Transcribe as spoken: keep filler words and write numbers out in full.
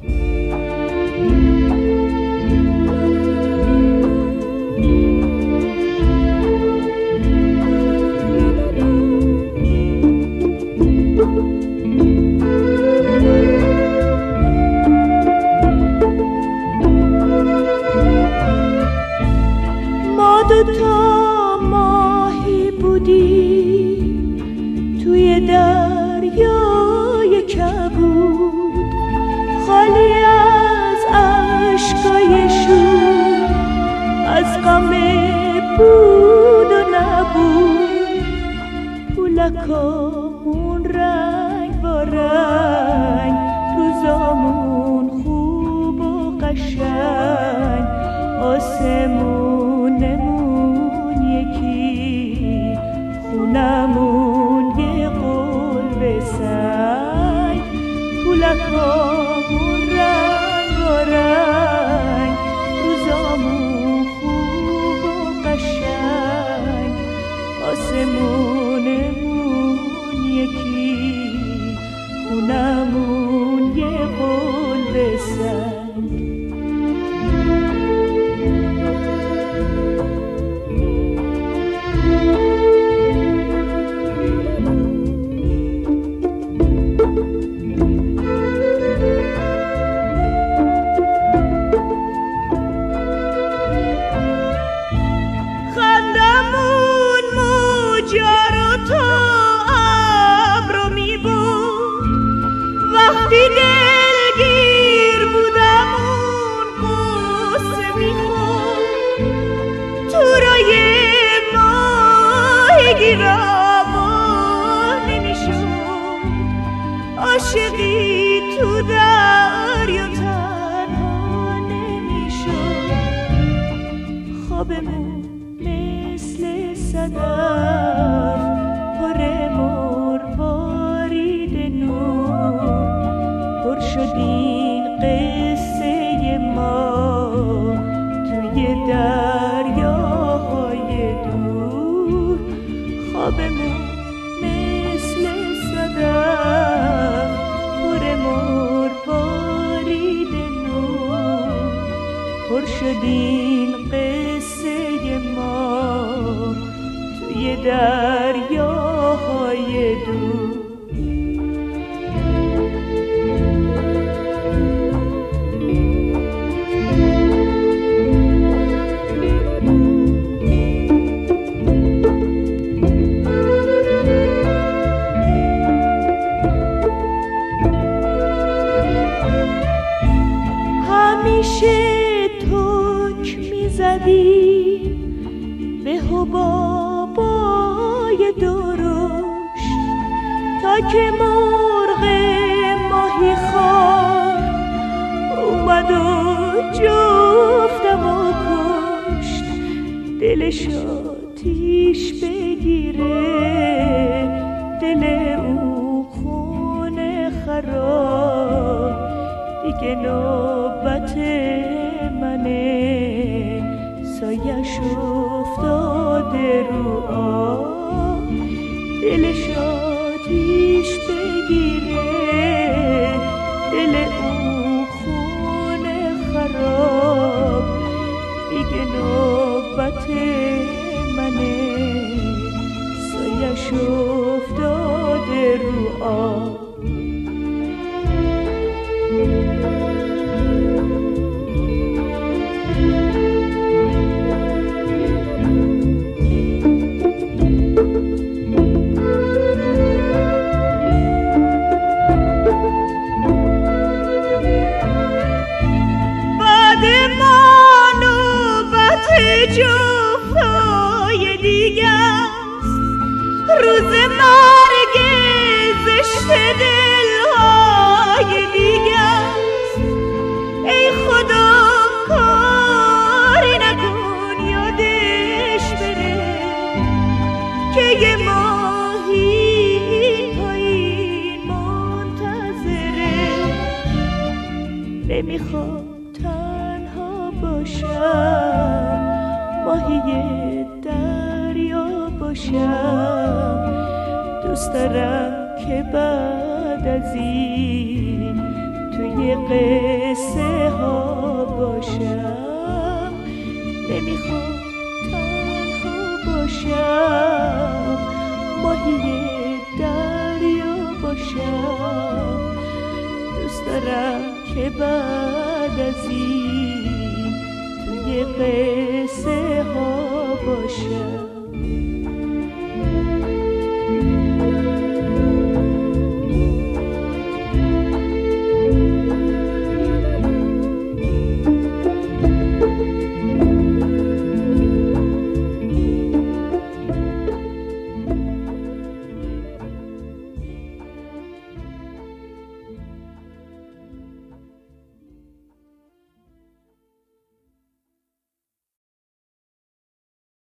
ما دوتا ماهی بودیم توی دریای کبود، خالی از اشکای شور، از غم بود و نبود. پولکامون رنگ با رنگ، روزامون خوب و قشنگ، آسمونمون یکی، خونمون یه قلب سنگ. پولکامون رنگ و رنگ، روزامون خوب و قشنگ، آسمونمون یکی، خونمون یه قلب سنگ. دلگیر بودم اون قصه میخورد، تو رای ماهی گیرم نمیشد، عاشقی تو دریا تنها نمیشد. خوابمون مثل صدف پر مروارید نور، پر شد این قصه ما توی دریاهای دور. خوابمون مثل صدف پر مروارید نور، پر شد این قصه ما توی دریاهای دور. همیشه توک میزدیم به حبابای درشت، تا که مرغ ماهی خوار اومد و جفتم و کشت. دلش آتیش بگیره، دل او خونه خراب، دیگه نوبت منه، سایش افتاده رو آب. دلش آتیش بگیره، دل او خونه خراب، دیگه نوبت منه، سایش افتاده رو آب. جفتای دیگه است، روز مرگ زشت دلهای دیگه است. ای خدا کاری نکن یادش بره، که یه ماهی پایین منتظره. نمیخوام تنها باشم، ماهی دریا باشم. دوست دارم که بعد از این توی توی قصه ها باشم، نمیخوام تنها باشم، ماهی دریا باشم. دوست دارم که بعد از این توی قصه ها باشم.